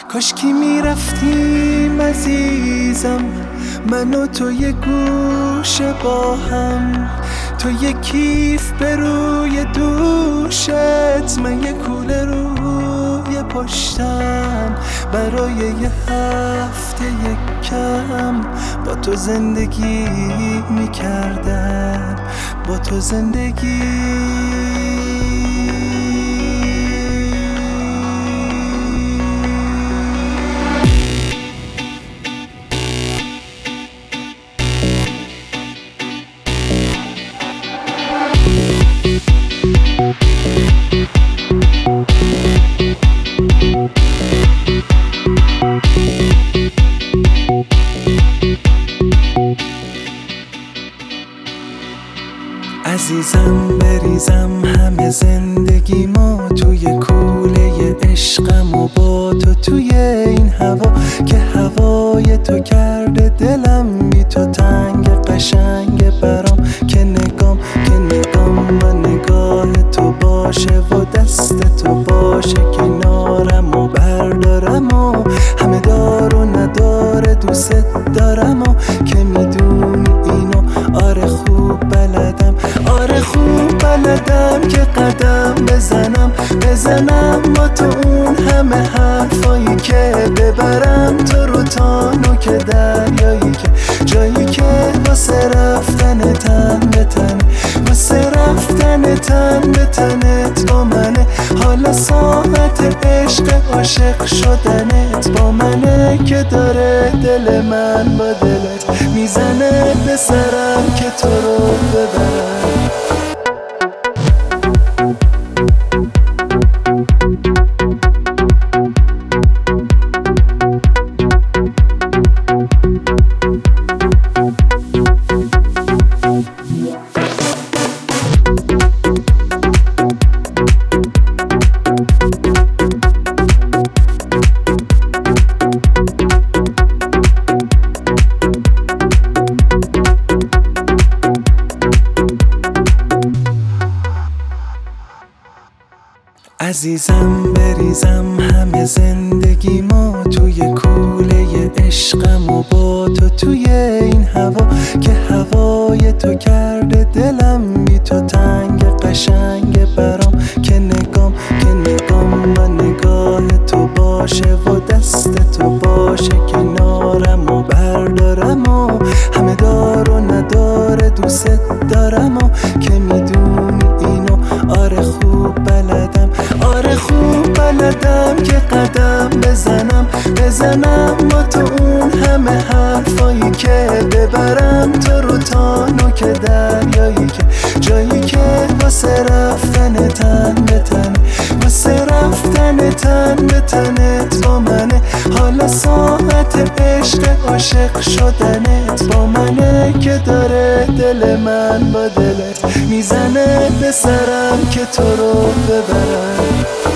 کاشکی میرفتیم عزیزم، من و تو یه گوشه با هم، تو یه کیف به روی دوشت، من یه کوله روی پشتم، برای یه هفته کم با تو زندگی میکردم، با تو زندگی. عزیزم بریزم همه زندگی ما توی کوله عشقم و با تو توی این هوا، که هوای تو کرده دلم بی تو تنگ، قشنگ برام که نگام و نگاه تو باشه و دست تو باشه کنارم و بردارم و همه دار و نداره دوست دارم و که میدونی اینو آره خوب بلدم، آره خوب بلدم که قدم بزنم با تو اون همه حرفایی که ببرم تو رو تا نوک دریایی، که جایی که واسه رفتن تن به تن، واسه رفتن تن به تنت با منه، حالا ساعت عشق عاشق شدنت با منه، که داره دل من با دلت میزنه به سرم که تو رو ببرم. عزیزم بریزم همه زندگی ما توی کوله عشقم و با تو توی این هوا، که هوای تو کرده دلم بی تو تنگ، قشنگ برام که نگام و نگاه تو باشه و دست تو باشه کنارم و بردارم و همه دار و نداره دوست دارم و که میدونی اینو آره خوب بلدم، آره خوب بلدم که قدم بزنم با تو اون همه حرفایی که ببرم تو رو تا نوک دریایی، که جایی که واسه رفتن تن به تن، واسه رفتن تن به تنت با منه، حالا ساعت عشق عاشق شدنت با منه، که داره دل من با دلت میزنه به سرم که تو رو ببرم.